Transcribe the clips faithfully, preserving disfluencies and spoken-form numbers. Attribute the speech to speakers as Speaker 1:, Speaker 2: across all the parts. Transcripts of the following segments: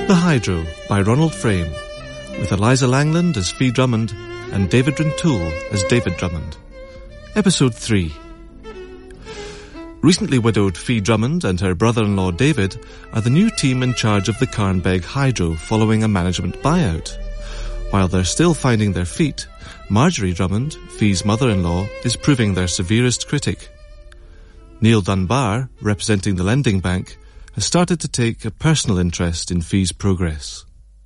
Speaker 1: The Hydro by Ronald Frame, with Eliza Langland as Fee Drummond and David Rintoul as David Drummond. Episode three. Recently widowed Fee Drummond and her brother-in-law David are the new team in charge of the Carnbeg Hydro following a management buyout. While they're still finding their feet, Marjorie Drummond, Fee's mother-in-law, is proving their severest critic. Neil Dunbar, representing the lending bank, has started to take a personal interest in Fee's progress.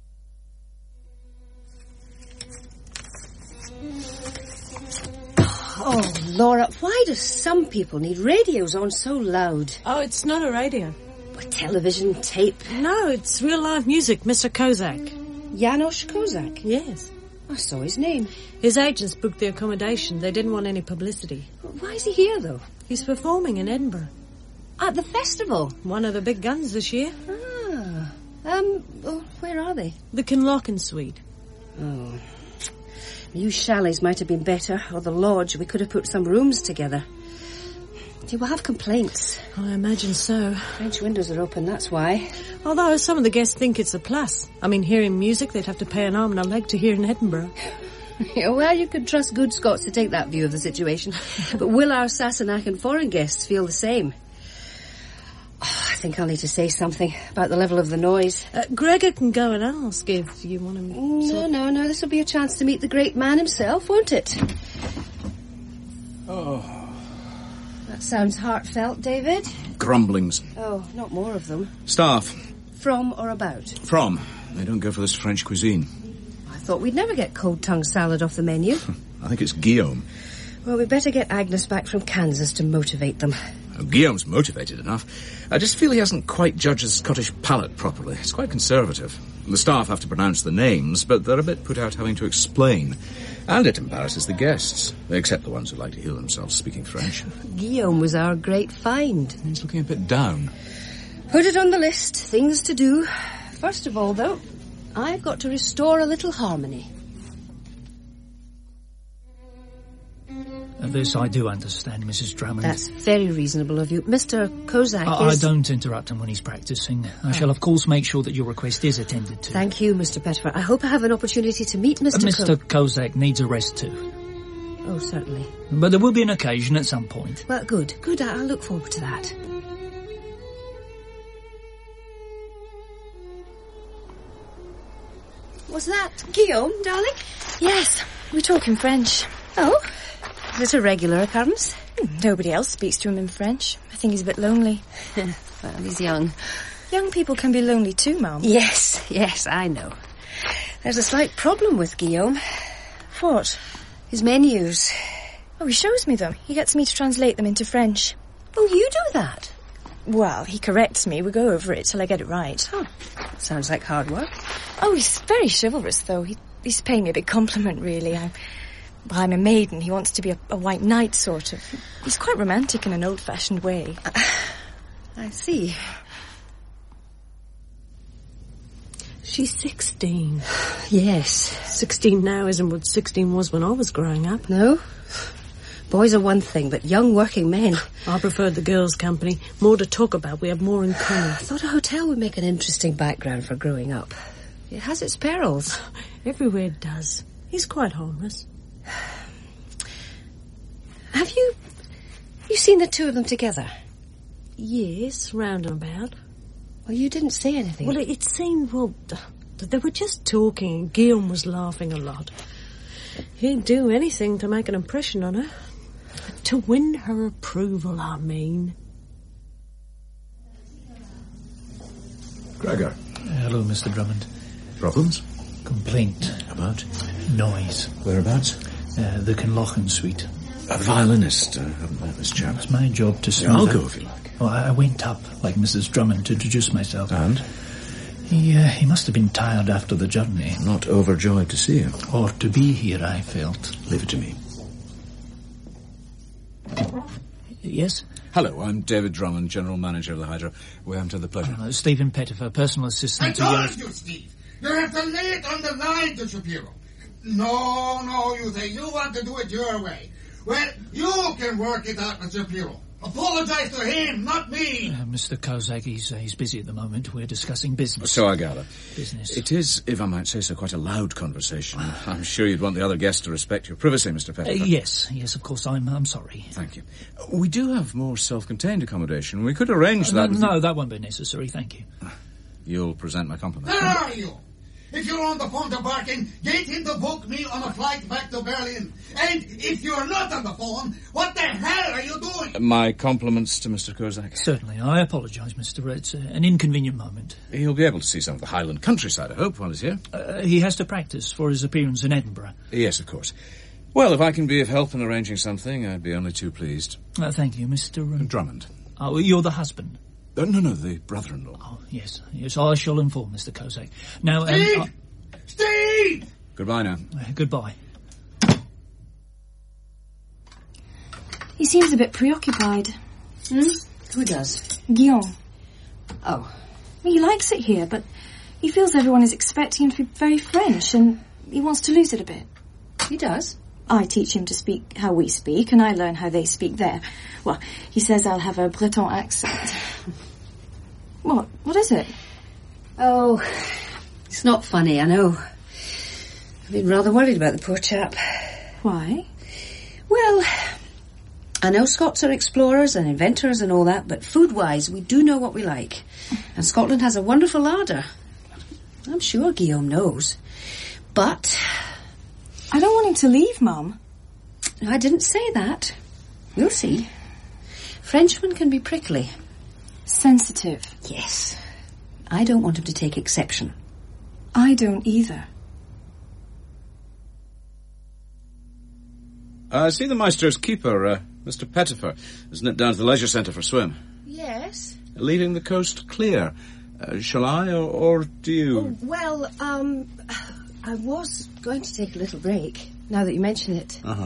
Speaker 2: Oh, Laura, why do some people need radios on so loud?
Speaker 3: Oh, it's not a radio.
Speaker 2: A television, tape?
Speaker 3: No, it's real live music, Mister Kozak.
Speaker 2: Janos Kozak?
Speaker 3: Yes.
Speaker 2: I saw his name.
Speaker 3: His agents booked the accommodation. They didn't want any publicity.
Speaker 2: Why is he here, though?
Speaker 3: He's performing in Edinburgh.
Speaker 2: At the festival?
Speaker 3: One of the big guns this year.
Speaker 2: Ah. Um, well, where are they?
Speaker 3: The Kinlochen Suite.
Speaker 2: Oh. New chalets might have been better, or the lodge. We could have put some rooms together. You will have complaints.
Speaker 3: I imagine so.
Speaker 2: French windows are open, that's why.
Speaker 3: Although some of the guests think it's a plus. I mean, hearing music, they'd have to pay an arm and a leg to hear in Edinburgh.
Speaker 2: Yeah, well, you could trust good Scots to take that view of the situation. But will our Sassenach and foreign guests feel the same? Oh, I think I'll need to say something about the level of the noise.
Speaker 3: Uh, Gregor can go and ask if you want to...
Speaker 2: No, no, no, this will be a chance to meet the great man himself, won't it?
Speaker 4: Oh...
Speaker 2: That sounds heartfelt, David.
Speaker 4: Grumblings.
Speaker 2: Oh, not more of them.
Speaker 4: Staff.
Speaker 2: From or about?
Speaker 4: From. They don't go for this French cuisine.
Speaker 2: I thought we'd never get cold tongue salad off the menu.
Speaker 4: I think it's Guillaume.
Speaker 2: Well, we'd better get Agnes back from Kansas to motivate them.
Speaker 4: Oh, Guillaume's motivated enough. I just feel he hasn't quite judged the Scottish palate properly. It's quite conservative. The staff have to pronounce the names, but they're a bit put out having to explain. And it embarrasses the guests, except the ones who like to hear themselves speaking French.
Speaker 2: Guillaume was our great find.
Speaker 4: He's looking a bit down.
Speaker 2: Put it on the list. Things to do. First of all, though, I've got to restore a little harmony.
Speaker 5: This I do understand, Missus Drummond.
Speaker 2: That's very reasonable of you. Mister Kozak
Speaker 5: I,
Speaker 2: is...
Speaker 5: I don't interrupt him when he's practising. I oh. shall, of course, make sure that your request is attended to.
Speaker 2: Thank you, Mister Pettifer. I hope I have an opportunity to meet Mister
Speaker 5: Uh, Mister
Speaker 2: Co-
Speaker 5: Kozak needs a rest too.
Speaker 2: Oh, certainly.
Speaker 5: But there will be an occasion at some point.
Speaker 2: Well, good. Good. I'll look forward to that. Was that Guillaume, darling?
Speaker 6: Yes, we're talking French.
Speaker 2: Oh? Is this a regular occurrence?
Speaker 6: Nobody else speaks to him in French. I think he's a bit lonely.
Speaker 2: Well, he's young.
Speaker 6: Young people can be lonely too, Mum.
Speaker 2: Yes, yes, I know. There's a slight problem with Guillaume.
Speaker 6: What?
Speaker 2: His menus.
Speaker 6: Oh, he shows me them. He gets me to translate them into French.
Speaker 2: Oh, you do that?
Speaker 6: Well, he corrects me. We go over it till I get it right.
Speaker 2: Oh, sounds like hard work.
Speaker 6: Oh, he's very chivalrous, though. He, he's paying me a big compliment, really. I'm, well, I'm a maiden. He wants to be a, a white knight, sort of. He's quite romantic in an old-fashioned way.
Speaker 2: Uh, I see.
Speaker 3: She's sixteen.
Speaker 2: Yes.
Speaker 3: Sixteen now isn't what sixteen was when I was growing up.
Speaker 2: No? Boys are one thing, but young working men...
Speaker 3: I preferred the girls' company. More to talk about. We have more in common.
Speaker 2: I thought a hotel would make an interesting background for growing up. It has its perils.
Speaker 3: Everywhere it does. He's quite harmless.
Speaker 2: Have you... you seen the two of them together?
Speaker 3: Yes, round and about.
Speaker 2: Well, you didn't say anything.
Speaker 3: Well, it, it seemed, well, they were just talking and Guillaume was laughing a lot. He'd do anything to make an impression on her. To win her approval, I mean.
Speaker 4: Gregor.
Speaker 5: Hello, Mister Drummond.
Speaker 4: Problems?
Speaker 5: Complaint.
Speaker 4: About?
Speaker 5: Noise.
Speaker 4: Whereabouts?
Speaker 5: Uh, the Kinlochen Suite.
Speaker 4: A violinist. I uh, haven't met this chap.
Speaker 5: It's my job to smooth
Speaker 4: Yeah, I'll
Speaker 5: out.
Speaker 4: go if you like.
Speaker 5: Oh, I went up, like Missus Drummond, to introduce myself.
Speaker 4: And?
Speaker 5: He, uh, he must have been tired after the journey.
Speaker 4: Not overjoyed to see you.
Speaker 5: Or to be here, I felt.
Speaker 4: Leave it to me.
Speaker 5: Yes?
Speaker 4: Hello, I'm David Drummond, General Manager of the Hydro. We haven't had the pleasure.
Speaker 5: Uh, Stephen Pettifer, personal
Speaker 7: I
Speaker 5: assistant to...
Speaker 7: told
Speaker 5: yours.
Speaker 7: you, Steve. You have to lay it on the line to Shapiro. No, no, you say you want to do it your way. Well, you can work it out with Shapiro. Apologize to him, not me.
Speaker 5: Uh, Mister Kozak, he's, uh, he's busy at the moment. We're discussing business.
Speaker 4: So I gather.
Speaker 5: Business.
Speaker 4: It is, if I might say so, quite a loud conversation. I'm sure you'd want the other guests to respect your privacy, Mister
Speaker 5: Uh,
Speaker 4: Pettifer.
Speaker 5: yes, yes, of course. I'm I'm sorry.
Speaker 4: Thank you. We do have more self-contained accommodation. We could arrange
Speaker 5: Uh,
Speaker 4: that.
Speaker 5: no, no, that won't be necessary. Thank you.
Speaker 4: You'll present my compliments.
Speaker 7: Where are you? If you're on the phone to Barking, get him to book me on a flight back to Berlin. And if you're not on the phone, what the hell are you doing?
Speaker 4: My compliments to Mister Kozak.
Speaker 5: Certainly. I apologise, Mister It's uh, an inconvenient moment.
Speaker 4: He'll be able to see some of the Highland countryside, I hope, while he's here.
Speaker 5: Uh, he has to practice for his appearance in Edinburgh.
Speaker 4: Yes, of course. Well, if I can be of help in arranging something, I'd be only too pleased.
Speaker 5: Uh, thank you, Mister Um...
Speaker 4: Drummond.
Speaker 5: Oh, you're the husband?
Speaker 4: Uh, no, no, the brother-in-law.
Speaker 5: Oh, yes. Yes, I shall inform Mister Kozak. Now, um,
Speaker 7: Steve!
Speaker 5: uh,
Speaker 7: Steve!
Speaker 4: Goodbye now.
Speaker 5: uh, goodbye.
Speaker 6: He seems a bit preoccupied.
Speaker 2: Hmm? Who does?
Speaker 6: Guillaume.
Speaker 2: Oh.
Speaker 6: He likes it here, but he feels everyone is expecting him to be very French, and he wants to lose it a bit.
Speaker 2: He does?
Speaker 6: I teach him to speak how we speak, and I learn how they speak there. Well, he says I'll have a Breton accent. What? What is it?
Speaker 2: Oh, it's not funny, I know. I've been rather worried about the poor chap.
Speaker 6: Why?
Speaker 2: Well, I know Scots are explorers and inventors and all that, but food-wise, we do know what we like. And Scotland has a wonderful larder. I'm sure Guillaume knows. But
Speaker 6: I don't want him to leave, Mum.
Speaker 2: I didn't say that. We'll see. Frenchmen can be prickly.
Speaker 6: Sensitive.
Speaker 2: Yes. I don't want him to take exception.
Speaker 6: I don't either.
Speaker 4: I uh, see the Maestro's keeper, uh, Mister Pettifer, has nipped down to the leisure centre for a swim.
Speaker 2: Yes?
Speaker 4: Leaving the coast clear. Uh, shall I, or, or do you?
Speaker 2: Oh, well, um, I was going to take a little break, now that you mention it.
Speaker 4: Uh-huh.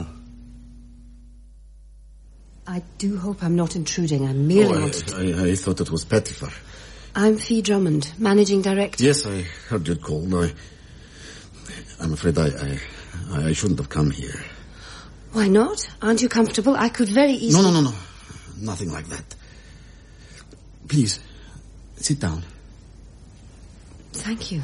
Speaker 2: I do hope I'm not intruding. I merely
Speaker 8: oh,
Speaker 2: wanted to...
Speaker 8: I, I, I thought it was Pettifer.
Speaker 2: I'm Fee Drummond, managing director.
Speaker 8: Yes, I heard you'd called. I, I'm afraid I, I, I shouldn't have come here.
Speaker 2: Why not? Aren't you comfortable? I could very easily...
Speaker 8: No, no, no, no. Nothing like that. Please, sit down.
Speaker 2: Thank you.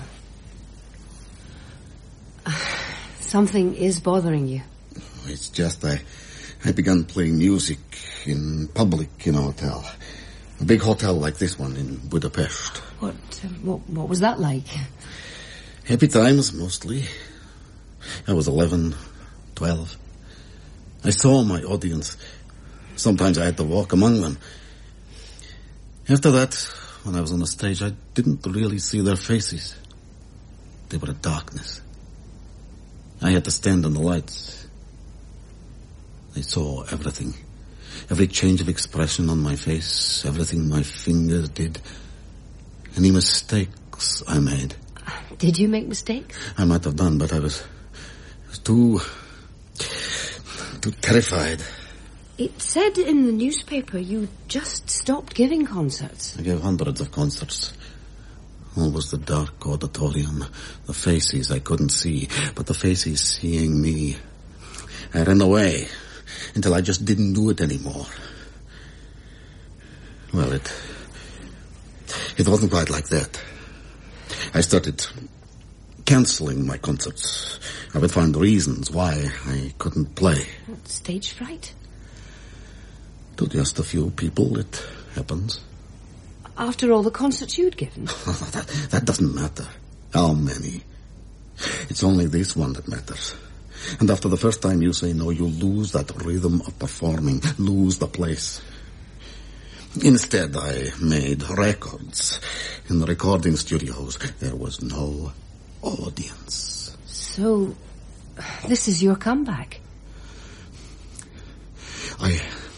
Speaker 2: Uh, something is bothering you.
Speaker 8: It's just I, I began playing music in public in a hotel. A big hotel like this one in Budapest.
Speaker 2: What, uh, what, what was that like?
Speaker 8: Happy times, mostly. I was eleven, twelve. I saw my audience. Sometimes I had to walk among them. After that, when I was on the stage, I didn't really see their faces. They were a darkness. I had to stand in the lights. I saw everything. Every change of expression on my face, everything my fingers did. Any mistakes I made.
Speaker 2: Did you make mistakes?
Speaker 8: I might have done, but I was, I was too... too terrified.
Speaker 2: It said in the newspaper you just stopped giving concerts.
Speaker 8: I gave hundreds of concerts. Always the dark auditorium. The faces I couldn't see, but the faces seeing me. I ran away until I just didn't do it anymore. Well, it... it wasn't quite like that. I started cancelling my concerts. I would find reasons why I couldn't play.
Speaker 2: What, stage fright?
Speaker 8: To just a few people, it happens.
Speaker 2: After all the concerts you'd given?
Speaker 8: that, that doesn't matter. How many? It's only this one that matters. And after the first time you say no, you lose that rhythm of performing, lose the place. Instead, I made records. In the recording studios, there was no audience.
Speaker 2: So, this is your comeback?
Speaker 8: I...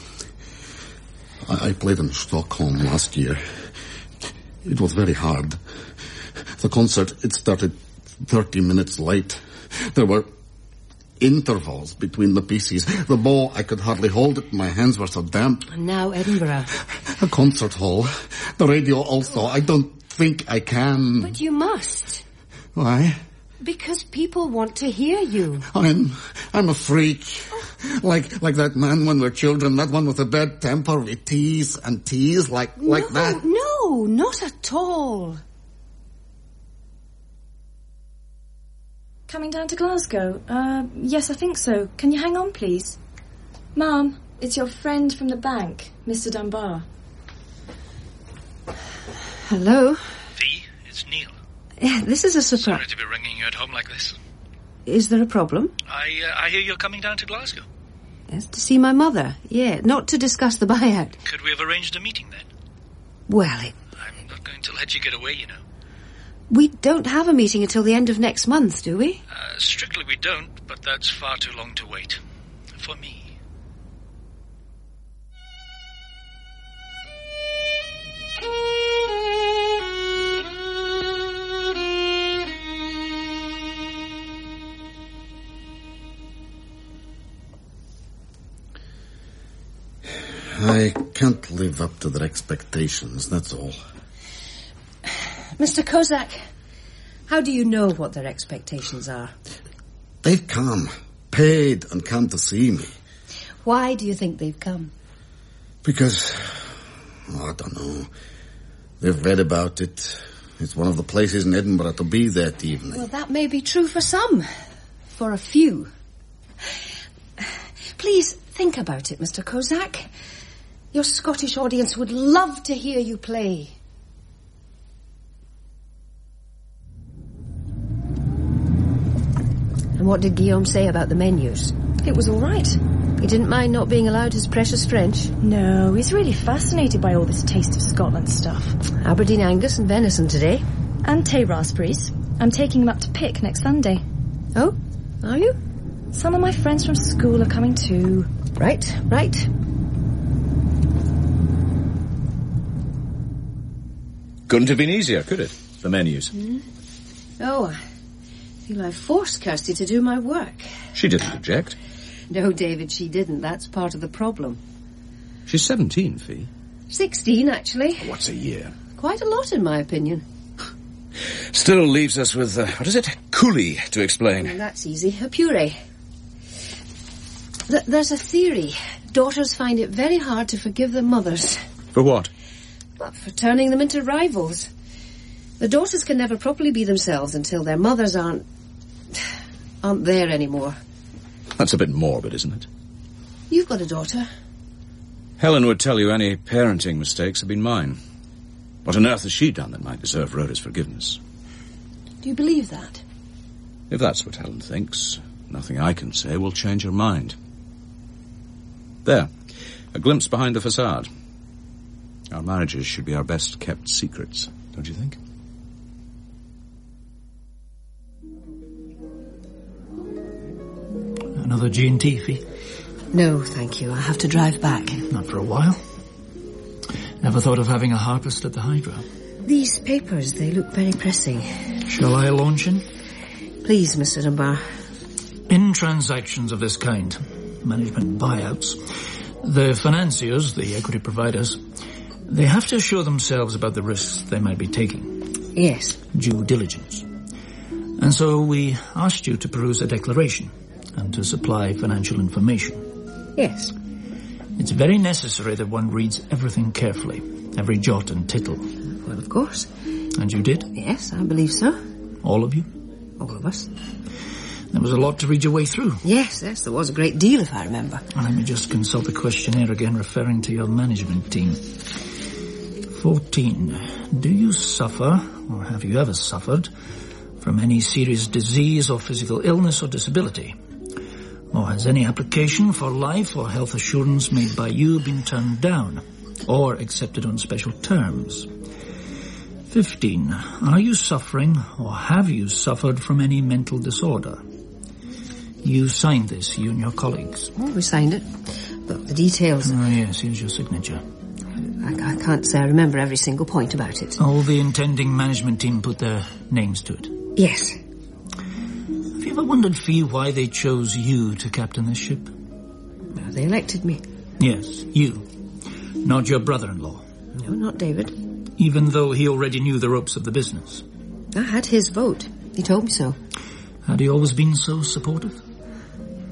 Speaker 8: I played in Stockholm last year. It was very hard. The concert, it started thirty minutes late. There were intervals between the pieces. The bow, I could hardly hold it. My hands were so damp.
Speaker 2: And now Edinburgh.
Speaker 8: A concert hall. The radio also. I don't think I can.
Speaker 2: But you must.
Speaker 8: Why?
Speaker 2: Because people want to hear you.
Speaker 8: I'm... I'm a freak. Like like that man when we're children, that one with a bad temper, we tease and tease like, like
Speaker 2: no,
Speaker 8: that.
Speaker 2: No, not at all.
Speaker 6: Coming down to Glasgow? Uh, yes, I think so. Can you hang on, please? Mum, it's your friend from the bank, Mister Dunbar.
Speaker 2: Hello?
Speaker 5: Fee, it's Neil.
Speaker 2: Yeah, this is a surprise.
Speaker 5: Sorry to be ringing you at home like this.
Speaker 2: Is there a problem?
Speaker 5: I uh, I hear you're coming down to Glasgow.
Speaker 2: Yes, to see my mother. Yeah, not to discuss the buyout.
Speaker 5: Could we have arranged a meeting then?
Speaker 2: Well, it...
Speaker 5: I'm not going to let you get away, you know.
Speaker 2: We don't have a meeting until the end of next month, do we?
Speaker 5: Uh, strictly we don't, but that's far too long to wait. For me.
Speaker 8: I can't live up to their expectations, that's all.
Speaker 2: Mister Kozak, how do you know what their expectations are?
Speaker 8: They've come, paid and come to see me.
Speaker 2: Why do you think they've come?
Speaker 8: Because, oh, I don't know, they've read about it. It's one of the places in Edinburgh to be that evening.
Speaker 2: Well, that may be true for some. For a few. Please think about it, Mister Kozak. Your Scottish audience would love to hear you play. And what did Guillaume say about the menus?
Speaker 6: It was all right.
Speaker 2: He didn't mind not being allowed his precious French?
Speaker 6: No, he's really fascinated by all this Taste of Scotland stuff.
Speaker 2: Aberdeen Angus and venison today.
Speaker 6: And Tay raspberries. I'm taking him up to Pick next Sunday.
Speaker 2: Oh, are you?
Speaker 6: Some of my friends from school are coming too.
Speaker 2: Right, right.
Speaker 4: Couldn't have been easier, could it? The menus.
Speaker 2: Mm. Oh, I feel I've forced Kirsty to do my work.
Speaker 4: She didn't object.
Speaker 2: No, David, she didn't. That's part of the problem.
Speaker 4: She's seventeen, Fee.
Speaker 2: Sixteen, actually.
Speaker 4: What's a year?
Speaker 2: Quite a lot, in my opinion.
Speaker 4: Still leaves us with, uh, what is it? Coulis to explain.
Speaker 2: Oh, that's easy. A puree. Th- there's a theory. Daughters find it very hard to forgive their mothers.
Speaker 4: For what?
Speaker 2: Well, for turning them into rivals. The daughters can never properly be themselves until their mothers aren't... aren't there anymore.
Speaker 4: That's a bit morbid, isn't it?
Speaker 2: You've got a daughter.
Speaker 4: Helen would tell you any parenting mistakes have been mine. What on earth has she done that might deserve Rhoda's forgiveness?
Speaker 2: Do you believe that?
Speaker 4: If that's what Helen thinks, nothing I can say will change her mind. There, a glimpse behind the facade. Our marriages should be our best kept secrets, don't you think?
Speaker 5: Another G and T, Fee?
Speaker 2: No, thank you. I have to drive back.
Speaker 5: Not for a while. Never thought of having a harpist at the Hydro.
Speaker 2: These papers, they look very pressing.
Speaker 5: Shall I launch in?
Speaker 2: Please, Mister Dunbar.
Speaker 5: In transactions of this kind, management buyouts, the financiers, the equity providers, they have to assure themselves about the risks they might be taking.
Speaker 2: Yes.
Speaker 5: Due diligence. And so we asked you to peruse a declaration and to supply financial information.
Speaker 2: Yes.
Speaker 5: It's very necessary that one reads everything carefully, every jot and tittle.
Speaker 2: Well, of course.
Speaker 5: And you did?
Speaker 2: Yes, I believe so.
Speaker 5: All of you?
Speaker 2: All of us.
Speaker 5: There was a lot to read your way through.
Speaker 2: Yes, yes, there was a great deal, if I remember.
Speaker 5: Let me just consult the questionnaire again, referring to your management team. fourteen. Do you suffer, or have you ever suffered, from any serious disease or physical illness or disability? Or has any application for life or health assurance made by you been turned down, or accepted on special terms? fifteen. Are you suffering, or have you suffered from any mental disorder? You signed this, you and your colleagues.
Speaker 2: Oh, we signed it. But the details...
Speaker 5: Oh, yes, here's your signature.
Speaker 2: I, I can't say I remember every single point about it.
Speaker 5: All the intending management team put their names to it?
Speaker 2: Yes.
Speaker 5: Have you ever wondered, Fee, why they chose you to captain this ship?
Speaker 2: No, they elected me.
Speaker 5: Yes, you. Not your brother-in-law.
Speaker 2: No, not David.
Speaker 5: Even though he already knew the ropes of the business.
Speaker 2: I had his vote. He told me so.
Speaker 5: Had he always been so supportive?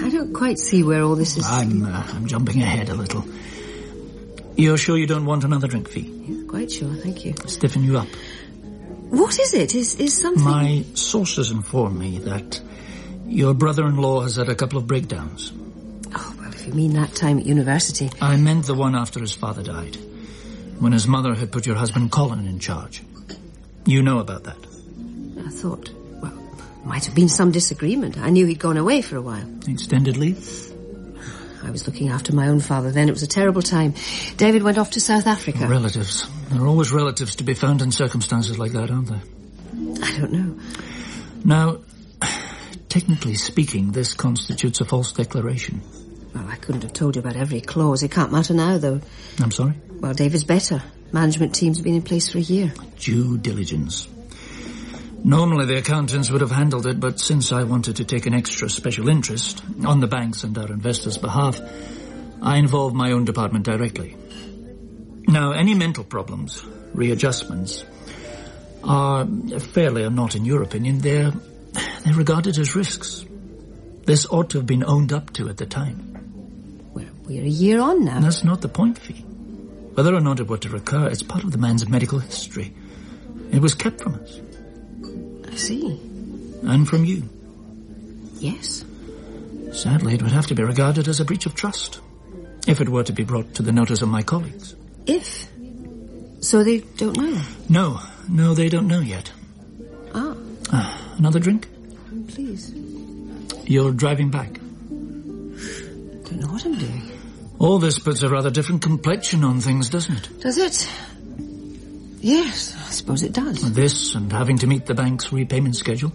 Speaker 2: I don't quite see where all this is...
Speaker 5: I'm, uh, I'm jumping ahead a little. You're sure you don't want another drink, Fee?
Speaker 2: Yeah, quite sure, thank you.
Speaker 5: Stiffen you up.
Speaker 2: What is it? Is is something...
Speaker 5: My sources inform me that your brother-in-law has had a couple of breakdowns.
Speaker 2: Oh, well, if you mean that time at university...
Speaker 5: I meant the one after his father died, when his mother had put your husband Colin in charge. You know about that?
Speaker 2: I thought, well, might have been some disagreement. I knew he'd gone away for a while.
Speaker 5: Extended leave?
Speaker 2: I was looking after my own father then. It was a terrible time. David went off to South Africa.
Speaker 5: Relatives. There are always relatives to be found in circumstances like that, aren't there?
Speaker 2: I don't know.
Speaker 5: Now, technically speaking, this constitutes a false declaration.
Speaker 2: Well, I couldn't have told you about every clause. It can't matter now, though.
Speaker 5: I'm sorry?
Speaker 2: Well, David's better. Management team's been in place for a year.
Speaker 5: Due diligence. Normally the accountants would have handled it, but since I wanted to take an extra special interest on the bank's and our investors' behalf, I involved my own department directly. Now, any mental problems, readjustments, are fairly or not, in your opinion, they're, they're regarded as risks. This ought to have been owned up to at the time.
Speaker 2: Well, we're a year on now.
Speaker 5: That's not the point, Fee. Whether or not it were to recur, it's part of the man's medical history. It was kept from us.
Speaker 2: I see.
Speaker 5: And from you.
Speaker 2: Yes.
Speaker 5: Sadly, it would have to be regarded as a breach of trust, if it were to be brought to the notice of my colleagues.
Speaker 2: If? So they don't know?
Speaker 5: No, no, they don't know yet.
Speaker 2: Ah.
Speaker 5: Uh, another drink?
Speaker 2: Please.
Speaker 5: You're driving back?
Speaker 2: Don't know what I'm doing.
Speaker 5: All this puts a rather different complexion on things, doesn't it?
Speaker 2: Does it? Yes, I suppose it does.
Speaker 5: This and having to meet the bank's repayment schedule.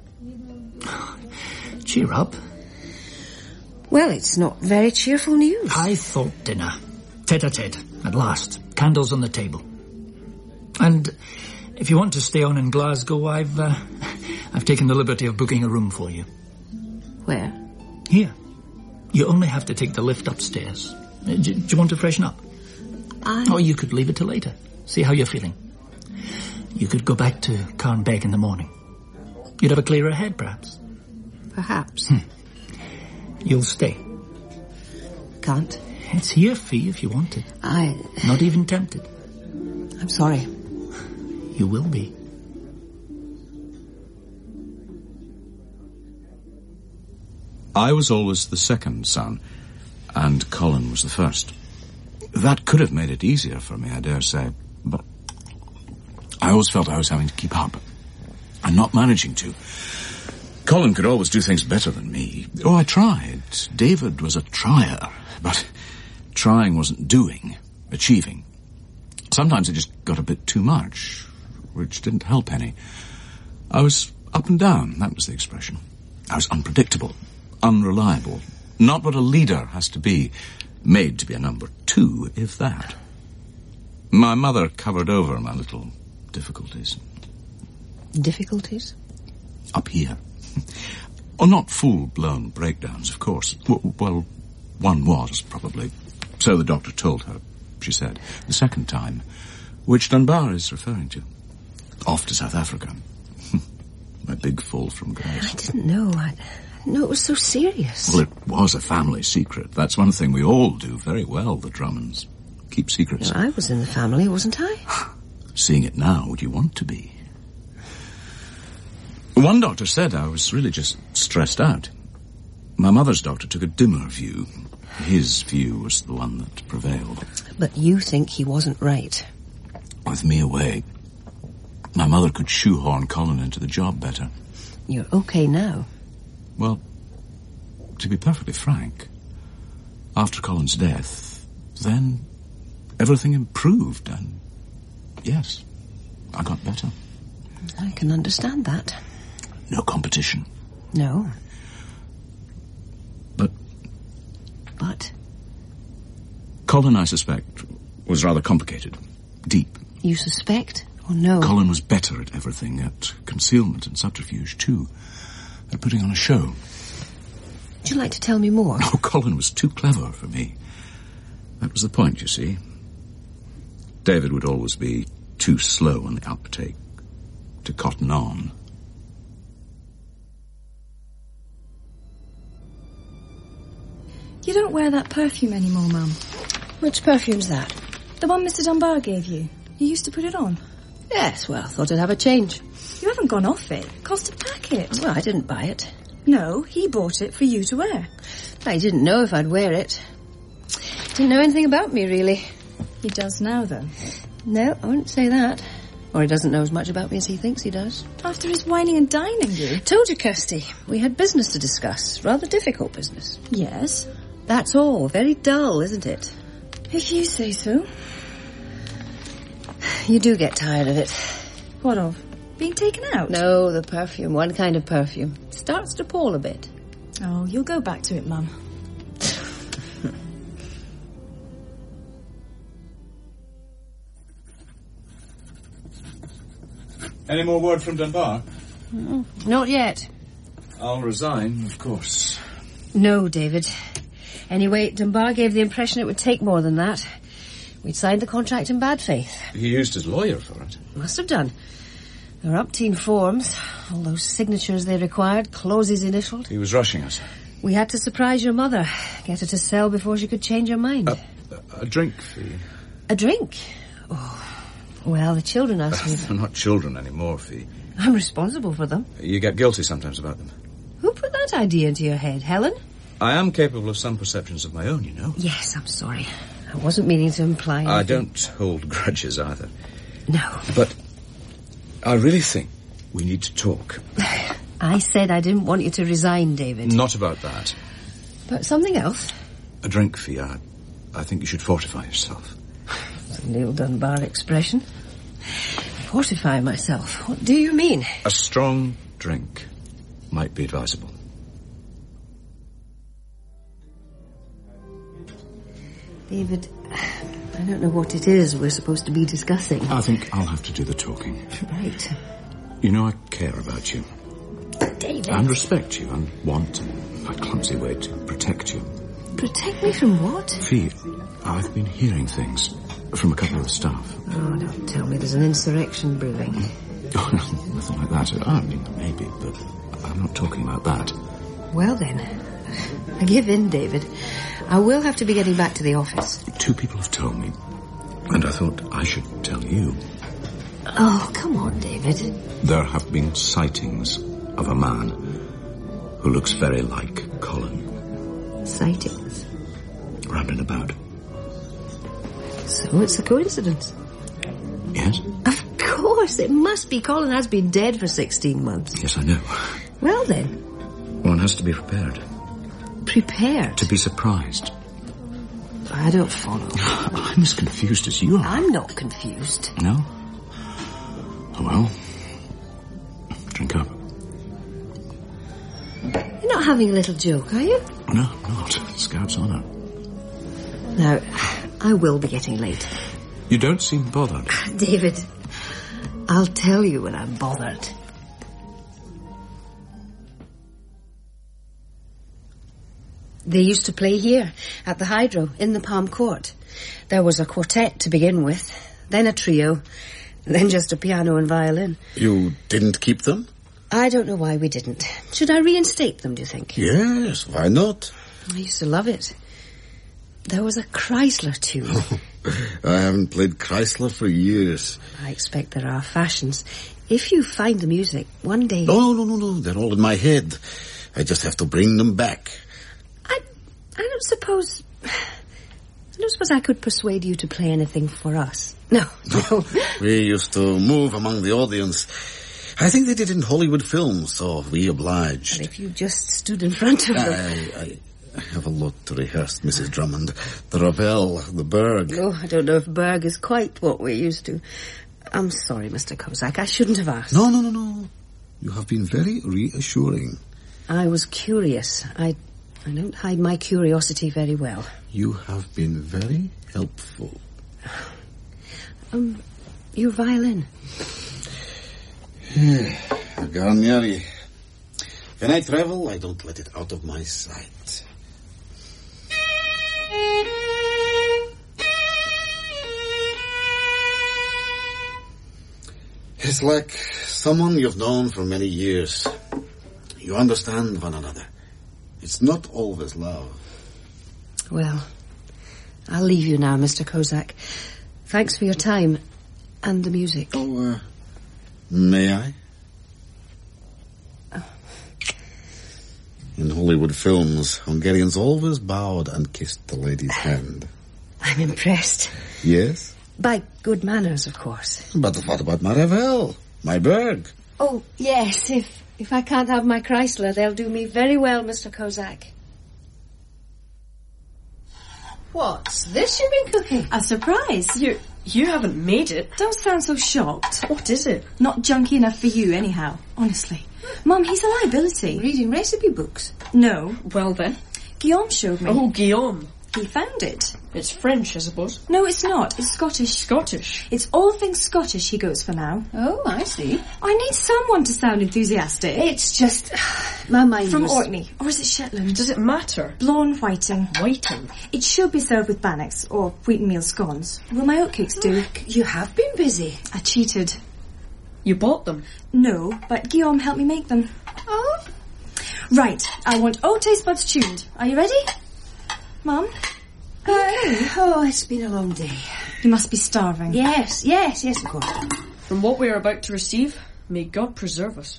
Speaker 5: Cheer up.
Speaker 2: Well, it's not very cheerful news.
Speaker 5: I thought dinner. Tete-a-tete, at last. Candles on the table. And if you want to stay on in Glasgow, I've, uh, I've taken the liberty of booking a room for you.
Speaker 2: Where?
Speaker 5: Here. You only have to take the lift upstairs. Do, do you want to freshen up?
Speaker 2: I...
Speaker 5: Or you could leave it till later. See how you're feeling. You could go back to Carnbeg in the morning. You'd have a clearer head, perhaps.
Speaker 2: Perhaps.
Speaker 5: Hmm. You'll stay.
Speaker 2: Can't.
Speaker 5: It's here, Fee, if you want it.
Speaker 2: I...
Speaker 5: Not even tempted.
Speaker 2: I'm sorry.
Speaker 5: You will be.
Speaker 4: I was always the second son, and Colin was the first. That could have made it easier for me, I dare say, but I always felt I was having to keep up, and not managing to. Colin could always do things better than me. Oh, I tried. David was a trier, but trying wasn't doing, achieving. Sometimes it just got a bit too much, which didn't help any. I was up and down, that was the expression. I was unpredictable, unreliable, not what a leader has to be, made to be a number two, if that. My mother covered over my little difficulties.
Speaker 2: Difficulties?
Speaker 4: Up here. Oh, not full-blown breakdowns, of course. W- well, one was, probably. So the doctor told her, she said, the second time, which Dunbar is referring to. Off to South Africa. My big fall from grace.
Speaker 2: I didn't know. I didn't know it was so serious.
Speaker 4: Well, it was a family secret. That's one thing we all do very well, the Drummonds. Keep secrets.
Speaker 2: Well, I was in the family, wasn't I?
Speaker 4: Seeing it now, would you want to be? One doctor said I was really just stressed out. My mother's doctor took a dimmer view. His view was the one that prevailed.
Speaker 2: But you think he wasn't right?
Speaker 4: With me away, my mother could shoehorn Colin into the job better.
Speaker 2: You're okay now?
Speaker 4: Well, to be perfectly frank, after Colin's death, then everything improved, and yes, I got better.
Speaker 2: I can understand that.
Speaker 4: No competition.
Speaker 2: No.
Speaker 4: But...
Speaker 2: But?
Speaker 4: Colin, I suspect, was rather complicated. Deep.
Speaker 2: You suspect? Or no?
Speaker 4: Colin was better at everything, at concealment and subterfuge, too. At putting on a show.
Speaker 2: Would you like to tell me more?
Speaker 4: Oh, Colin was too clever for me. That was the point, you see. David would always be too slow on the uptake, to cotton on.
Speaker 6: You don't wear that perfume anymore, Mum.
Speaker 2: Which perfume's that?
Speaker 6: The one Mister Dunbar gave you. You used to put it on.
Speaker 2: Yes, well, I thought I'd have a change.
Speaker 6: You haven't gone off it. It cost a packet.
Speaker 2: Well, I didn't buy it.
Speaker 6: No, he bought it for you to wear.
Speaker 2: I didn't know if I'd wear it. Didn't know anything about me, really.
Speaker 6: He does now, though.
Speaker 2: No, I wouldn't say that. Or he doesn't know as much about me as he thinks he does.
Speaker 6: After his whining and dining you.
Speaker 2: Told you, Kirsty. We had business to discuss. Rather difficult business.
Speaker 6: Yes.
Speaker 2: That's all. Very dull, isn't it?
Speaker 6: If you say so.
Speaker 2: You do get tired of it.
Speaker 6: What of? Being taken out?
Speaker 2: No, the perfume. One kind of perfume. Starts to pall a bit.
Speaker 6: Oh, you'll go back to it, Mum.
Speaker 4: Any more word from Dunbar?
Speaker 2: Mm, not yet.
Speaker 4: I'll resign, of course.
Speaker 2: No, David. Anyway, Dunbar gave the impression it would take more than that. We'd signed the contract in bad faith.
Speaker 4: He used his lawyer for it.
Speaker 2: Must have done. There were umpteen forms, all those signatures they required, clauses initialed.
Speaker 4: He was rushing us.
Speaker 2: We had to surprise your mother, get her to sell before she could change her mind.
Speaker 4: A, a drink fee?
Speaker 2: A drink? Oh, well, the children asked me.
Speaker 4: They're not children anymore, Fee.
Speaker 2: I'm responsible for them.
Speaker 4: You get guilty sometimes about them.
Speaker 2: Who put that idea into your head, Helen?
Speaker 4: I am capable of some perceptions of my own, you know.
Speaker 2: Yes, I'm sorry. I wasn't meaning to imply anything.
Speaker 4: I don't hold grudges either.
Speaker 2: No.
Speaker 4: But I really think we need to talk.
Speaker 2: I said I didn't want you to resign, David.
Speaker 4: Not about that.
Speaker 2: About something else?
Speaker 4: A drink, Fee. I, I think you should fortify yourself.
Speaker 2: It's a Neil Dunbar expression. Fortify myself? What do you mean?
Speaker 4: A strong drink might be advisable.
Speaker 2: David, I don't know what it is we're supposed to be discussing.
Speaker 4: I think I'll have to do the talking.
Speaker 2: Right.
Speaker 4: You know I care about you.
Speaker 2: David.
Speaker 4: And respect you and want, in my clumsy way, to protect you.
Speaker 2: Protect me from what?
Speaker 4: Fee, I've been hearing things from a couple of the staff.
Speaker 2: Oh, don't tell me there's an insurrection brewing.
Speaker 4: Oh, nothing like that. I mean, maybe, but I'm not talking about that.
Speaker 2: Well then, I give in, David. I will have to be getting back to the office.
Speaker 4: Two people have told me, and I thought I should tell you.
Speaker 2: Oh, come on, David.
Speaker 4: There have been sightings of a man who looks very like Colin.
Speaker 2: Sightings?
Speaker 4: Rambling about.
Speaker 2: So it's a coincidence?
Speaker 4: Yes?
Speaker 2: Of course, it must be. Colin has been dead for sixteen months.
Speaker 4: Yes, I know.
Speaker 2: Well then.
Speaker 4: One has to be prepared.
Speaker 2: Prepared?
Speaker 4: To be surprised.
Speaker 2: I don't follow.
Speaker 4: I'm as confused as you are.
Speaker 2: I'm not confused.
Speaker 4: No? Oh, well. Drink up.
Speaker 2: You're not having a little joke, are you?
Speaker 4: No, not. Scout's honour.
Speaker 2: Now, I will be getting late.
Speaker 4: You don't seem bothered.
Speaker 2: David, I'll tell you when I'm bothered. They used to play here, at the Hydro, in the Palm Court. There was a quartet to begin with, then a trio, then just a piano and violin.
Speaker 8: You didn't keep them?
Speaker 2: I don't know why we didn't. Should I reinstate them, do you think?
Speaker 8: Yes, why not?
Speaker 2: I used to love it. There was a Chrysler tune.
Speaker 8: I haven't played Chrysler for years.
Speaker 2: I expect there are fashions. If you find the music, one day...
Speaker 8: No, no, no, no, they're all in my head. I just have to bring them back.
Speaker 2: I, I don't suppose... I don't suppose I could persuade you to play anything for us. No, no.
Speaker 8: We used to move among the audience. I think they did in Hollywood films, so we obliged.
Speaker 2: But if you just stood in front of them...
Speaker 8: I, I, I have a lot to rehearse, Missus Drummond. The Ravel, the Berg.
Speaker 2: Oh, I don't know if Berg is quite what we're used to. I'm sorry, Mister Kozak. I shouldn't have asked.
Speaker 8: No, no, no, no. You have been very reassuring.
Speaker 2: I was curious. I, I don't hide my curiosity very well.
Speaker 8: You have been very helpful.
Speaker 2: Um, your violin.
Speaker 8: Garnieri. When I travel, I don't let it out of my sight. It's like someone you've known for many years. You understand one another. It's not always love.
Speaker 2: Well, I'll leave you now, Mister Kozak. Thanks for your time and the music.
Speaker 8: Oh, uh, may I?
Speaker 2: Oh.
Speaker 8: In Hollywood films, Hungarians always bowed and kissed the lady's hand.
Speaker 2: I'm impressed.
Speaker 8: Yes?
Speaker 2: By good manners, of course.
Speaker 8: But what about my Ravel? My Berg?
Speaker 2: Oh, yes, if if I can't have my Chrysler, they'll do me very well, Mister Kozak. What's this you've been cooking?
Speaker 3: A surprise.
Speaker 9: You you haven't made it.
Speaker 3: Don't sound so shocked.
Speaker 9: What is it?
Speaker 3: Not junky enough for you, anyhow. Honestly. Mum, he's a liability.
Speaker 2: Reading recipe books?
Speaker 3: No.
Speaker 9: Well then.
Speaker 3: Guillaume showed me.
Speaker 9: Oh, Guillaume.
Speaker 3: He found it.
Speaker 9: It's French, I suppose.
Speaker 3: No, it's not. It's Scottish.
Speaker 9: Scottish?
Speaker 3: It's all things Scottish he goes for now.
Speaker 2: Oh, I see.
Speaker 3: I need someone to sound enthusiastic.
Speaker 2: It's just... my mind
Speaker 3: From
Speaker 2: was...
Speaker 3: Orkney. Or is it Shetland?
Speaker 9: Does it matter?
Speaker 3: Blonde whiting.
Speaker 9: Whiting?
Speaker 3: It should be served with bannocks or wheaten meal scones. Will my oatcakes do?
Speaker 2: Oh, you have been busy.
Speaker 3: I cheated.
Speaker 9: You bought them?
Speaker 3: No, but Guillaume helped me make them.
Speaker 2: Oh?
Speaker 3: Right, I want all taste buds tuned. Are you ready? Mum?
Speaker 2: Uh, oh, it's been a long day.
Speaker 3: You must be starving.
Speaker 2: Yes, yes, yes, of course.
Speaker 9: From what we are about to receive, may God preserve us.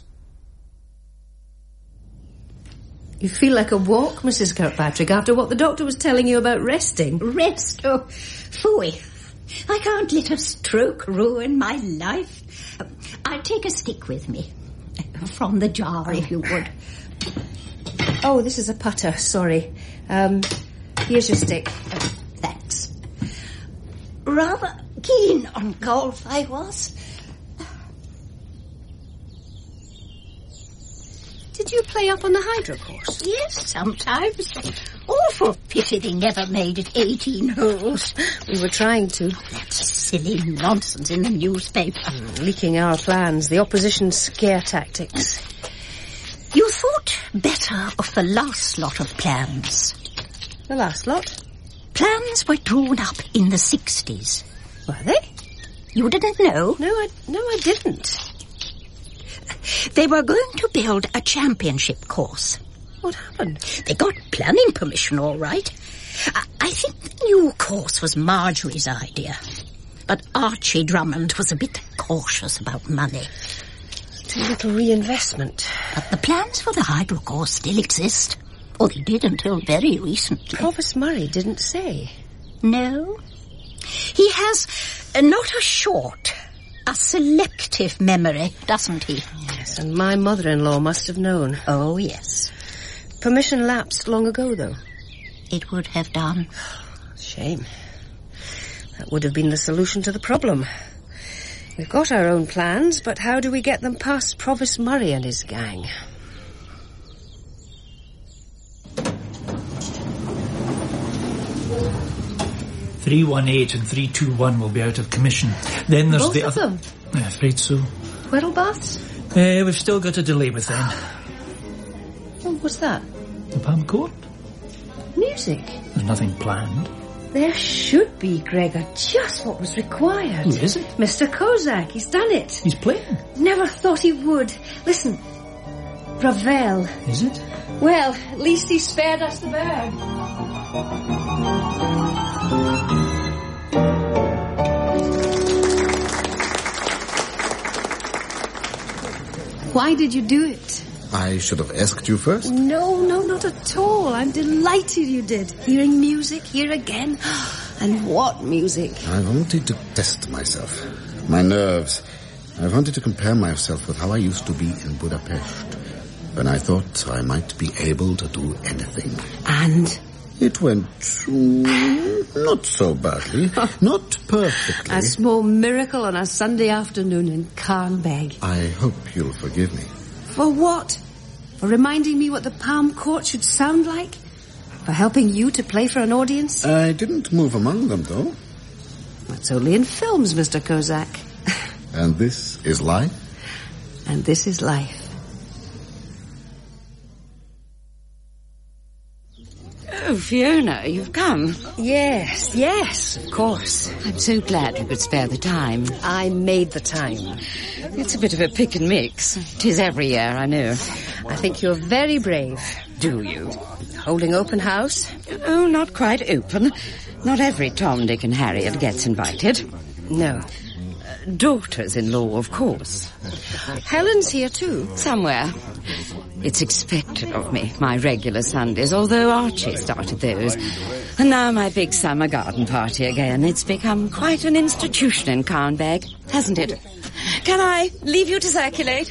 Speaker 2: You feel like a walk, Missus Kirkpatrick, after what the doctor was telling you about resting.
Speaker 10: Rest? Oh, phooey. I can't let a stroke ruin my life. I'll take a stick with me. From the jar, if you would.
Speaker 2: Oh, this is a putter, sorry. Um, here's your stick.
Speaker 10: Uh, thanks. Rather keen on golf, I was.
Speaker 2: Did you play up on the hydro course?
Speaker 10: Yes, sometimes. Awful pity they never made it eighteen holes.
Speaker 2: We were trying to.
Speaker 10: That silly nonsense in the newspaper.
Speaker 2: Mm, leaking our plans, the opposition's scare tactics.
Speaker 10: You thought better of the last lot of plans.
Speaker 2: The last lot?
Speaker 10: Plans were drawn up in the sixties.
Speaker 2: Were they?
Speaker 10: You didn't know?
Speaker 2: No, I, no, I didn't.
Speaker 10: They were going to build a championship course.
Speaker 2: What happened?
Speaker 10: They got planning permission, all right. I, I think the new course was Marjorie's idea. But Archie Drummond was a bit cautious about money.
Speaker 2: Too little reinvestment.
Speaker 10: But the plans for the hydro course still exist. Or they did until very recently.
Speaker 2: Provost Murray didn't say.
Speaker 10: No. He has uh, not a short, a selective memory, doesn't he?
Speaker 2: Yes, and my mother-in-law must have known.
Speaker 10: Oh, yes.
Speaker 2: Permission lapsed long ago, though.
Speaker 10: It would have done.
Speaker 2: Shame. That would have been the solution to the problem. We've got our own plans, but how do we get them past Provost Murray and his gang?
Speaker 5: three one eight and three two one will be out of commission. Then there's
Speaker 2: Both
Speaker 5: the
Speaker 2: of
Speaker 5: other...
Speaker 2: them?
Speaker 5: I'm afraid so.
Speaker 2: Whittlebaths?
Speaker 5: Uh, we've still got a delay with them.
Speaker 2: Oh, what's that?
Speaker 5: The Palm Court?
Speaker 2: Music?
Speaker 5: There's nothing planned.
Speaker 2: There should be, Gregor, just what was required.
Speaker 5: Who is it?
Speaker 2: Mister Kozak, he's done it.
Speaker 5: He's playing.
Speaker 2: Never thought he would. Listen, Ravel.
Speaker 5: Is it?
Speaker 2: Well, at least he spared us the bird. Why did you do it?
Speaker 8: I should have asked you first.
Speaker 2: No, no, not at all. I'm delighted you did. Hearing music here again. And what music?
Speaker 8: I wanted to test myself. My nerves. I wanted to compare myself with how I used to be in Budapest, when I thought I might be able to do anything.
Speaker 2: And?
Speaker 8: It went mm, not so badly. Not perfectly.
Speaker 2: A small miracle on a Sunday afternoon in Carnbeg.
Speaker 8: I hope you'll forgive me.
Speaker 2: For what? For reminding me what the Palm Court should sound like? For helping you to play for an audience?
Speaker 8: I didn't move among them, though.
Speaker 2: That's only in films, Mister Kozak.
Speaker 8: And this is life?
Speaker 2: And this is life.
Speaker 11: Oh, Fiona, you've come.
Speaker 2: Yes, yes, of course.
Speaker 11: I'm so glad you could spare the time.
Speaker 2: I made the time.
Speaker 11: It's a bit of a pick and mix. 'Tis every year, I know.
Speaker 2: I think you're very brave.
Speaker 11: Do you?
Speaker 2: holding open house?
Speaker 11: Oh, not quite open. Not every Tom, Dick and Harriet gets invited.
Speaker 2: No.
Speaker 11: Uh, daughters-in-law, of course.
Speaker 2: Helen's here too.
Speaker 11: Somewhere. It's expected of me, my regular Sundays, although Archie started those. And now my big summer garden party again. It's become quite an institution in Carnbeg, hasn't it? Can I leave you to circulate?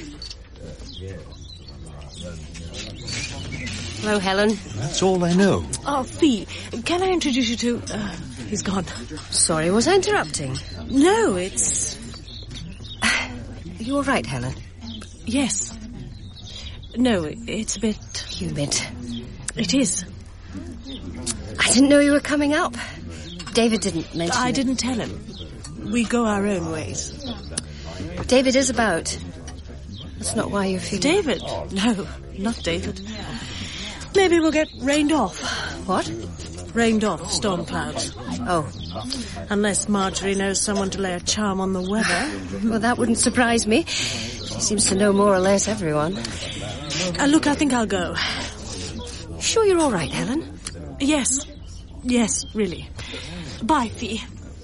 Speaker 2: Hello, Helen.
Speaker 12: That's all I know.
Speaker 3: Oh, Fee, can I introduce you to... Uh, he's gone.
Speaker 2: Sorry, was I interrupting?
Speaker 3: No, it's...
Speaker 2: You all right, Helen?
Speaker 3: Yes. No, it's a bit...
Speaker 2: Humid.
Speaker 3: It is.
Speaker 2: I didn't know you were coming up. David didn't mention
Speaker 3: I
Speaker 2: it.
Speaker 3: didn't tell him. We go our own ways.
Speaker 2: David is about. That's not why you're feeling...
Speaker 3: David? No, not David. Maybe we'll get rained off.
Speaker 2: What?
Speaker 3: Rained off, storm clouds.
Speaker 2: Oh.
Speaker 3: Unless Marjorie knows someone to lay a charm on the weather.
Speaker 2: Well, that wouldn't surprise me. She seems to know more or less everyone.
Speaker 3: Uh, look, I think I'll go.
Speaker 2: Sure you're all right, Helen?
Speaker 3: Yes. Yes, really. Bye, Fee.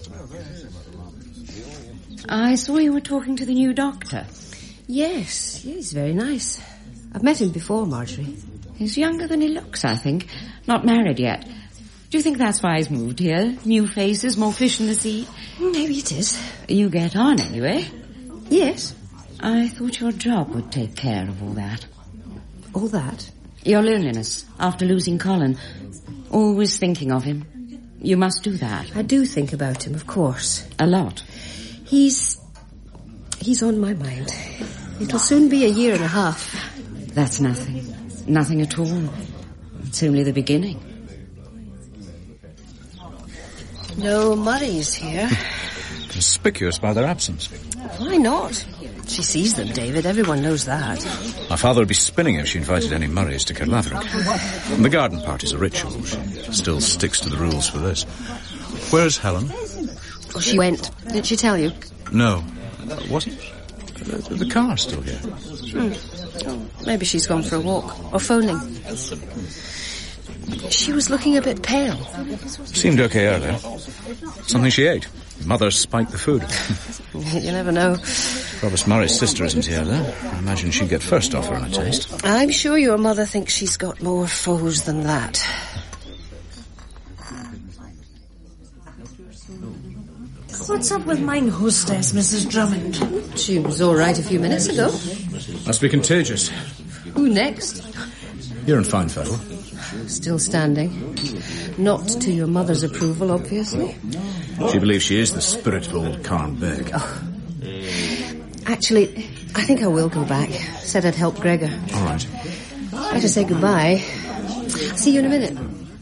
Speaker 11: I saw you were talking to the new doctor.
Speaker 2: Yes, he's very nice. I've met him before, Marjorie.
Speaker 11: He's younger than he looks, I think. Not married yet. Do you think that's why he's moved here? New faces, more fish in the sea?
Speaker 2: Maybe it is.
Speaker 11: You get on anyway.
Speaker 2: Yes.
Speaker 11: I thought your job would take care of all that.
Speaker 2: All that?
Speaker 11: Your loneliness after losing Colin. Always thinking of him. You must do that.
Speaker 2: I do think about him, of course.
Speaker 11: A lot.
Speaker 2: He's... He's on my mind. It'll soon be a year and a half.
Speaker 11: That's nothing. Nothing at all. It's only the beginning.
Speaker 2: No Murray's here.
Speaker 4: Conspicuous by their absence.
Speaker 2: Why not? She sees them, David. Everyone knows that.
Speaker 4: My father would be spinning if she invited any Murrays to Kirlathric. And the garden party's a ritual. She still sticks to the rules for this. Where's Helen?
Speaker 2: Oh, she went. Did she tell you?
Speaker 4: No. Uh, wasn't the, the car still here?
Speaker 2: Hmm. Oh, maybe she's gone for a walk. Or phoning. She was looking a bit pale.
Speaker 4: Seemed okay earlier. Something she ate. Mother spiked the food.
Speaker 2: You never know.
Speaker 4: Provost Murray's sister isn't here, though. I imagine she'd get first offer on a taste.
Speaker 2: I'm sure your mother thinks she's got more foes than that.
Speaker 3: What's up with mine hostess, Missus Drummond?
Speaker 2: She was all right a few minutes ago.
Speaker 4: Must be contagious.
Speaker 2: Who next?
Speaker 4: You're in fine fettle.
Speaker 2: Still standing. Not to your mother's approval, obviously.
Speaker 4: She believes she is the spirit of old Carnbeg.
Speaker 2: Oh. Actually, I think I will go back. Said I'd help Gregor.
Speaker 4: All right.
Speaker 2: Better say goodbye. See you in a minute.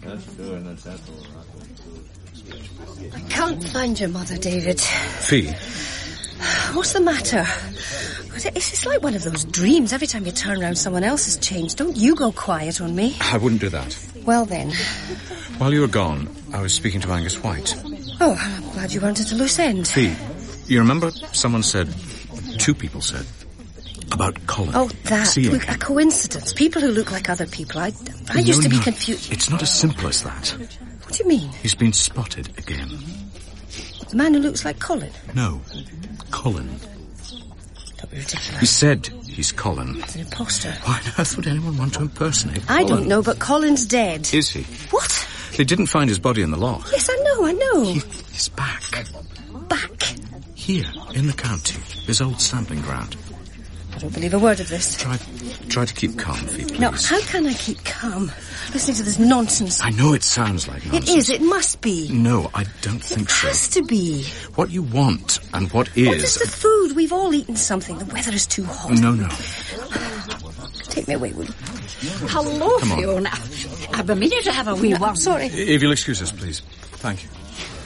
Speaker 2: I can't find your mother, David.
Speaker 4: Fee?
Speaker 2: What's the matter? It's like one of those dreams. Every time you turn around, someone else has changed. Don't you go quiet on me.
Speaker 4: I wouldn't do that.
Speaker 2: Well, then.
Speaker 4: While you were gone, I was speaking to Angus White.
Speaker 2: Oh, I'm glad you weren't at a loose end.
Speaker 4: Fee, you remember someone said, two people said, about Colin.
Speaker 2: Oh, that.
Speaker 4: Seeing
Speaker 2: Look,
Speaker 4: him.
Speaker 2: a coincidence. People who look like other people. I, I
Speaker 4: No,
Speaker 2: used to be
Speaker 4: no,
Speaker 2: confused.
Speaker 4: It's not as simple as that.
Speaker 2: What do you mean?
Speaker 4: He's been spotted again.
Speaker 2: The man who looks like Colin?
Speaker 4: No, Colin.
Speaker 2: Don't be ridiculous.
Speaker 4: He said he's Colin.
Speaker 2: He's an imposter.
Speaker 4: Why on earth would anyone want to impersonate
Speaker 2: I
Speaker 4: Colin?
Speaker 2: don't know, but Colin's dead.
Speaker 4: Is he?
Speaker 2: What?
Speaker 4: They didn't find his body in the loch.
Speaker 2: Yes, I know, I know.
Speaker 4: He, he's back.
Speaker 2: Back?
Speaker 4: Here, in the county. His old stamping ground.
Speaker 2: I don't believe a word of this.
Speaker 4: Try, try to keep calm, Fee, please.
Speaker 2: No, how can I keep calm? Listening to this nonsense.
Speaker 4: I know it sounds like nonsense.
Speaker 2: It is, it must be.
Speaker 4: No, I don't think so.
Speaker 2: It has to be.
Speaker 4: What you want and what is...
Speaker 2: What is the food? We've all eaten something. The weather is too hot.
Speaker 4: No, no.
Speaker 2: Take me away, will you?
Speaker 10: Hello,
Speaker 4: Come on.
Speaker 10: Fiona. I've been meaning to have a wee
Speaker 2: No,
Speaker 10: one.
Speaker 2: sorry.
Speaker 4: If you'll excuse us, please. Thank you.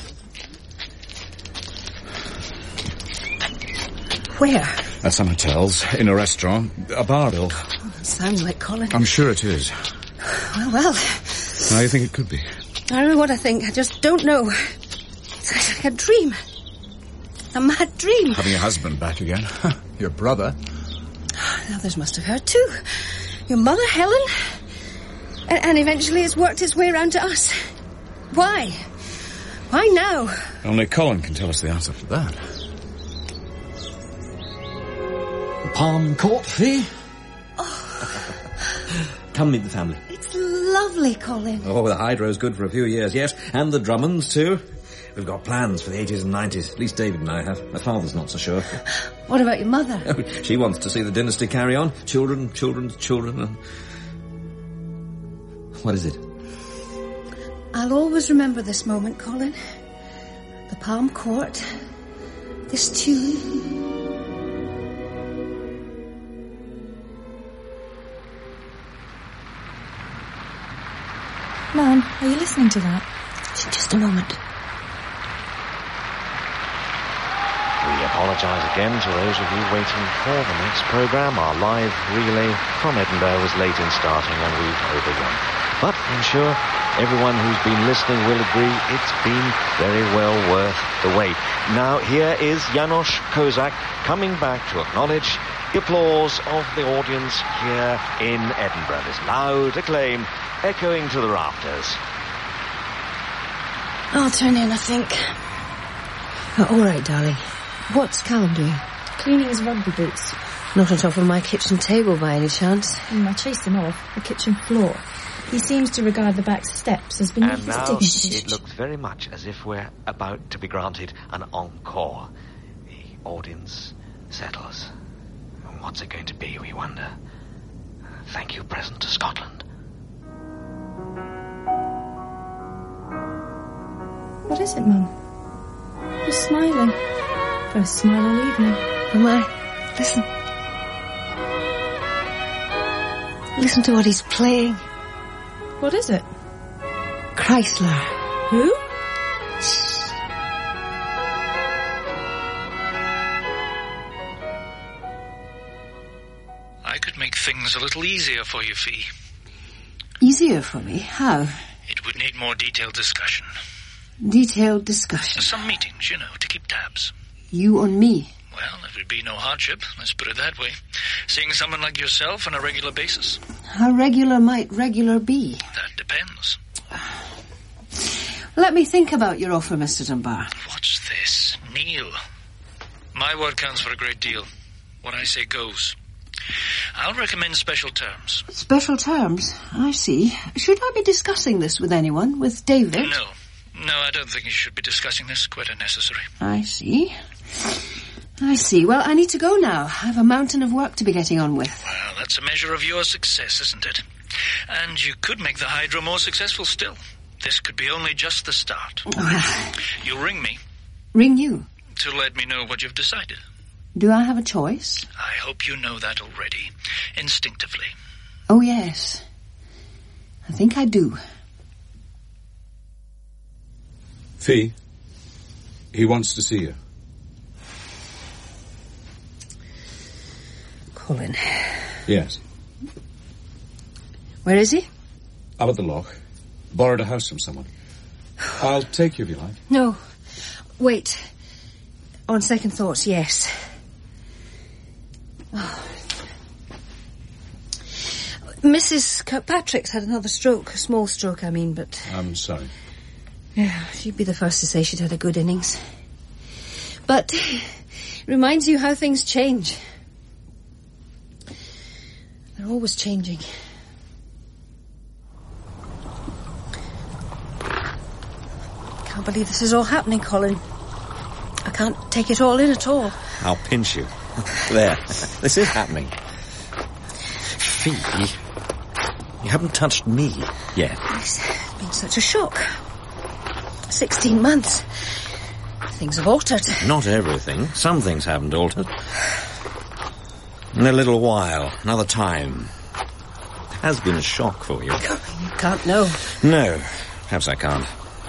Speaker 2: Where?
Speaker 4: At some hotels, in a restaurant, a bar bill.
Speaker 2: Sounds like Colin.
Speaker 4: I'm sure it is.
Speaker 2: Well, well.
Speaker 4: How do you think it could be?
Speaker 2: I don't know what I think. I just don't know. It's like a dream. A mad dream.
Speaker 4: Having your husband back again. Your brother.
Speaker 2: The others must have heard too. Your mother, Helen. And, and eventually it's worked its way around to us. Why? Why now?
Speaker 4: Only Colin can tell us the answer to that.
Speaker 12: Palm Court, Fee? Oh. Come meet the family.
Speaker 2: It's lovely, Colin.
Speaker 12: Oh, the Hydro's good for a few years, yes. And the Drummonds, too. We've got plans for the eighties and nineties. At least David and I have. My father's not so sure.
Speaker 2: What about your mother?
Speaker 12: Oh, she wants to see the dynasty carry on. Children, children, children. And... What is it?
Speaker 2: I'll always remember this moment, Colin. The Palm Court. This tune.
Speaker 6: Mum, are you listening to that?
Speaker 2: Just a moment.
Speaker 13: We apologise again to those of you waiting for the next programme. Our live relay from Edinburgh was late in starting and we've overrun. But I'm sure everyone who's been listening will agree it's been very well worth the wait. Now here is Janos Kozak coming back to acknowledge the applause of the audience here in Edinburgh. This loud acclaim echoing to the rafters.
Speaker 2: I'll turn in, I think. Oh, all right, darling. What's Callum doing?
Speaker 6: Cleaning his rugby boots.
Speaker 2: Not on top of my kitchen table by any chance.
Speaker 6: Mm, I chased him off the kitchen floor. He seems to regard the back steps as beneath
Speaker 13: and
Speaker 6: his
Speaker 13: now
Speaker 6: dignity.
Speaker 13: It looks very much as if we're about to be granted an encore. The audience settles. What's it going to be, we wonder? Thank you, present to Scotland.
Speaker 6: What is it, Mum? You're smiling. First smile all evening.
Speaker 2: Am I? Listen. Listen to what he's playing.
Speaker 6: What is it?
Speaker 2: Chrysler.
Speaker 6: Who?
Speaker 14: I could make things a little easier for you, Fee.
Speaker 2: Easier for me? How?
Speaker 14: It would need more detailed discussion.
Speaker 2: Detailed discussion?
Speaker 14: Some meetings, you know, to keep tabs.
Speaker 2: You on me?
Speaker 14: Well, it would be no hardship, let's put it that way. Seeing someone like yourself on a regular basis.
Speaker 2: How regular might regular be?
Speaker 14: That depends.
Speaker 2: Let me think about your offer, Mister Dunbar.
Speaker 14: What's this? Neil. My word counts for a great deal. What I say goes. I'll recommend special terms.
Speaker 2: Special terms? I see. Should I be discussing this with anyone? With David?
Speaker 14: No. No, I don't think you should be discussing this. Quite unnecessary.
Speaker 2: I see. I see. Well, I need to go now. I have a mountain of work to be getting on with.
Speaker 14: Well, that's a measure of your success, isn't it? And you could make the Hydro more successful still. This could be only just the start.
Speaker 2: Well,
Speaker 14: You'll ring me.
Speaker 2: Ring you?
Speaker 14: To let me know what you've decided.
Speaker 2: Do I have a choice?
Speaker 14: I hope you know that already. Instinctively.
Speaker 2: Oh, yes. I think I do.
Speaker 4: Fee, he wants to see you.
Speaker 2: Colin.
Speaker 4: Yes.
Speaker 2: Where is he?
Speaker 4: Up at the loch. Borrowed a house from someone. I'll take you if you like.
Speaker 2: No. Wait. On second thoughts, yes. Oh. Missus Kirkpatrick's had another stroke. A small stroke, I mean, but...
Speaker 4: I'm sorry.
Speaker 2: Yeah, she'd be the first to say she'd had a good innings. But reminds you how things change. They're always changing. Can't believe this is all happening, Colin. I can't take it all in at all.
Speaker 12: I'll pinch you. There. This is happening. Fee, you haven't touched me yet.
Speaker 2: It's been such a shock. Sixteen months. Things have altered.
Speaker 12: Not everything. Some things haven't altered. In a little while, another time. It has been a shock for you.
Speaker 2: You can't know.
Speaker 12: No, perhaps I can't.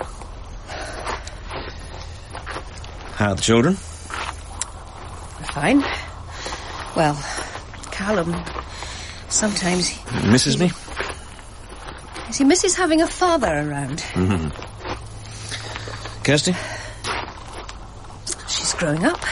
Speaker 12: How are the children?
Speaker 2: Fine. Well, Callum, sometimes... He,
Speaker 12: Misses me?
Speaker 2: He misses having a father around.
Speaker 12: Mm-hmm. Kirsty?
Speaker 2: She's growing up.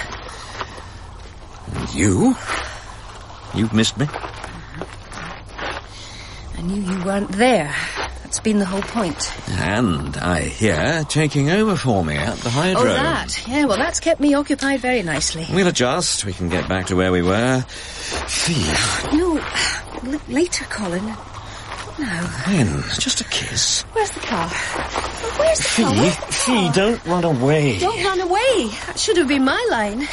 Speaker 12: And you? You've missed me?
Speaker 2: I I knew you weren't there. That's been the whole point.
Speaker 12: And I hear taking over for me at the Hydro.
Speaker 2: Oh, that? Yeah, well, that's kept me occupied very nicely.
Speaker 12: We'll adjust. We can get back to where we were. Fee.
Speaker 2: No, l- later, Colin. No.
Speaker 12: When? Just a kiss.
Speaker 2: Where's the car? Where's the
Speaker 12: Fee,
Speaker 2: car? Where's the
Speaker 12: Fee,
Speaker 2: car?
Speaker 12: don't run away.
Speaker 2: Don't run away. That should have been my line.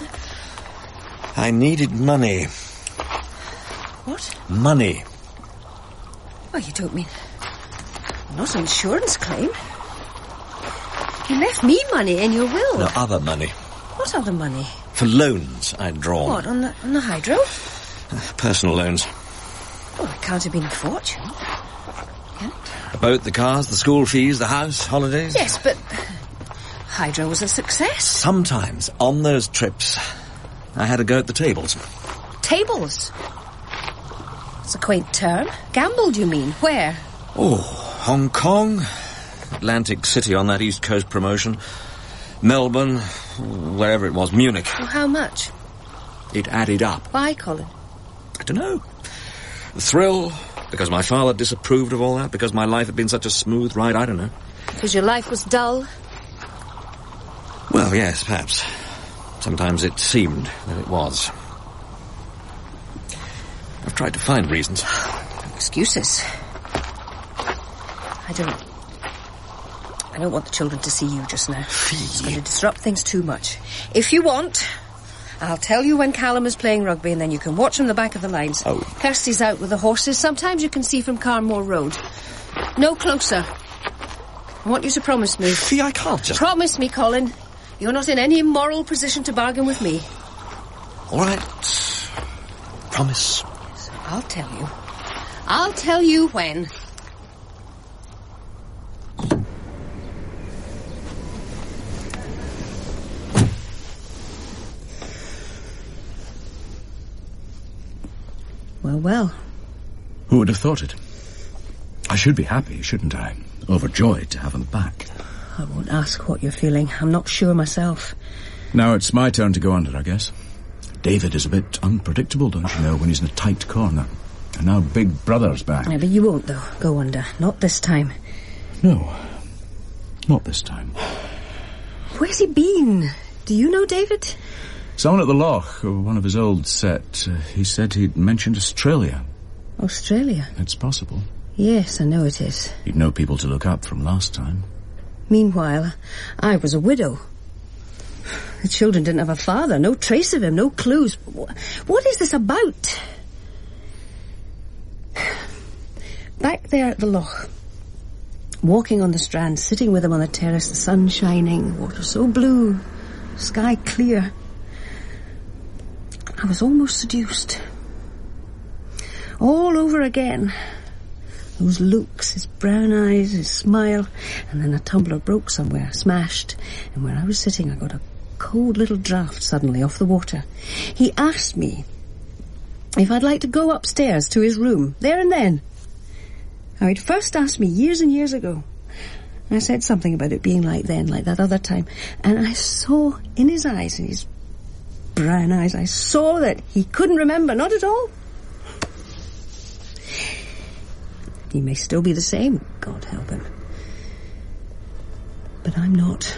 Speaker 12: I needed money.
Speaker 2: What?
Speaker 12: Money.
Speaker 2: Oh, you don't mean... Not an insurance claim? You left me money in your will.
Speaker 12: No, other money.
Speaker 2: What other money?
Speaker 12: For loans I'd drawn.
Speaker 2: What, on the, on the Hydro?
Speaker 12: Uh, personal loans.
Speaker 2: Well, it can't have been a fortune. Can it?
Speaker 12: The boat, the cars, the school fees, the house, holidays.
Speaker 2: Yes, but Hydro was a success.
Speaker 12: Sometimes, on those trips, I had a go at the tables.
Speaker 2: Tables? It's a quaint term. Gambled, you mean? Where?
Speaker 12: Oh, Hong Kong, Atlantic City on that East Coast promotion, Melbourne, wherever it was, Munich.
Speaker 2: Well, how much?
Speaker 12: It added up.
Speaker 2: Why, Colin?
Speaker 12: I don't know. The thrill, because my father disapproved of all that, because my life had been such a smooth ride, I don't know.
Speaker 2: Because your life was dull?
Speaker 12: Well, yes, perhaps. Sometimes it seemed that it was. I've tried to find reasons.
Speaker 2: Excuses. I don't... I don't want the children to see you just now. It's going to disrupt things too much. If you want, I'll tell you when Callum is playing rugby and then you can watch from the back of the lines.
Speaker 12: Oh.
Speaker 2: Kirsty's out with the horses. Sometimes you can see from Carnmore Road. No closer. I want you to promise me.
Speaker 12: Fee, I can't just...
Speaker 2: Promise me, Colin. You're not in any moral position to bargain with me.
Speaker 12: All right. Promise.
Speaker 2: I'll tell you. I'll tell you when. Well, well.
Speaker 4: Who would have thought it? I should be happy, shouldn't I? Overjoyed to have him back.
Speaker 2: I won't ask what you're feeling. I'm not sure myself.
Speaker 4: Now it's my turn to go under, I guess. David is a bit unpredictable, don't you know, when he's in a tight corner. And now Big Brother's back.
Speaker 2: Yeah, but you won't, though, go under. Not this time.
Speaker 4: No. Not this time.
Speaker 2: Where's he been? Do you know David?
Speaker 4: Someone at the Loch, one of his old set, uh, he said he'd mentioned Australia.
Speaker 2: Australia?
Speaker 4: It's possible.
Speaker 2: Yes, I know it is.
Speaker 4: He'd know people to look up from last time.
Speaker 2: Meanwhile, I was a widow. The children didn't have a father, no trace of him, no clues. What is this about? Back there at the Loch, walking on the strand, sitting with him on the terrace, the sun shining, water so blue, sky clear. I was almost seduced. All over again. Those looks, his brown eyes, his smile, and then a tumbler broke somewhere, smashed, and where I was sitting I got a cold little draught suddenly off the water. He asked me if I'd like to go upstairs to his room, there and then. Now, he'd first asked me years and years ago. I said something about it being like then, like that other time, and I saw in his eyes, in his brown eyes, I saw that he couldn't remember, not at all. He may still be the same, God help him. But I'm not.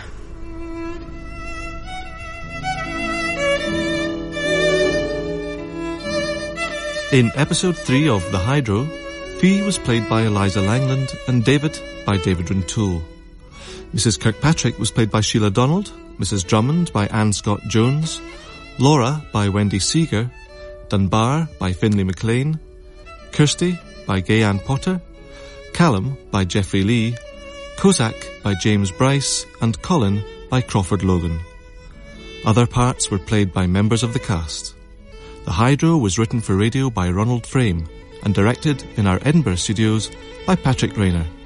Speaker 1: In episode three of The Hydro, Fee was played by Eliza Langland and David by David Rintoul. Missus Kirkpatrick was played by Sheila Donald, Missus Drummond by Anne Scott Jones, Laura by Wendy Seeger, Dunbar by Finlay MacLean, Kirsty by Gay-Ann Potter, Callum by Geoffrey Lee, Kozak by James Bryce, and Colin by Crawford Logan. Other parts were played by members of the cast. The Hydro was written for radio by Ronald Frame and directed in our Edinburgh studios by Patrick Rayner.